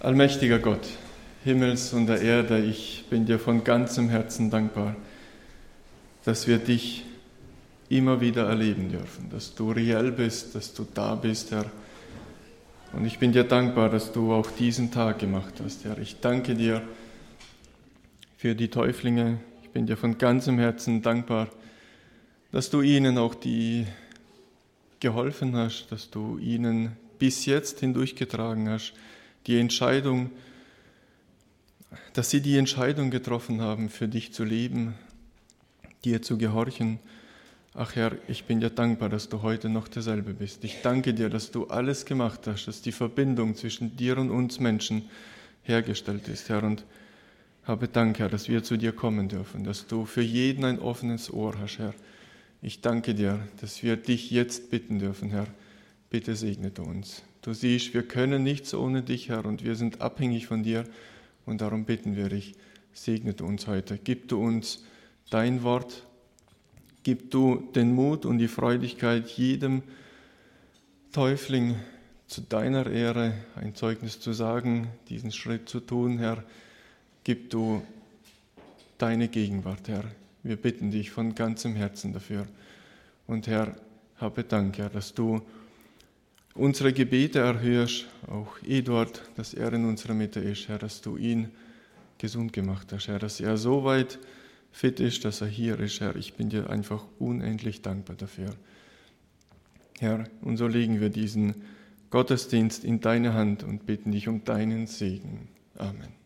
Allmächtiger Gott, Himmels und der Erde, ich bin dir von ganzem Herzen dankbar, dass wir dich immer wieder erleben dürfen, dass du reell bist, dass du da bist, Herr. Und ich bin dir dankbar, dass du auch diesen Tag gemacht hast, Herr. Ich danke dir für die Täuflinge. Ich bin dir von ganzem Herzen dankbar, dass du ihnen auch geholfen hast, dass du ihnen bis jetzt hindurchgetragen hast, dass sie die Entscheidung getroffen haben, für dich zu leben, dir zu gehorchen. Ach Herr, ich bin dir dankbar, dass du heute noch derselbe bist. Ich danke dir, dass du alles gemacht hast, dass die Verbindung zwischen dir und uns Menschen hergestellt ist, Herr. Und habe Dank, Herr, dass wir zu dir kommen dürfen, dass du für jeden ein offenes Ohr hast, Herr. Ich danke dir, dass wir dich jetzt bitten dürfen, Herr. Bitte segne du uns. Du siehst, wir können nichts ohne dich, Herr, und wir sind abhängig von dir. Und darum bitten wir dich, segne du uns heute. Gib du uns dein Wort. Gib du den Mut und die Freudigkeit, jedem Täufling zu deiner Ehre ein Zeugnis zu sagen, diesen Schritt zu tun, Herr. Gib du deine Gegenwart, Herr. Wir bitten dich von ganzem Herzen dafür. Und Herr, habe Dank, Herr, dass du unsere Gebete erhörst, auch Eduard, dass er in unserer Mitte ist, Herr, dass du ihn gesund gemacht hast, Herr, dass er so weit fit ist, dass er hier ist, Herr. Ich bin dir einfach unendlich dankbar dafür. Herr, und so legen wir diesen Gottesdienst in deine Hand und bitten dich um deinen Segen. Amen.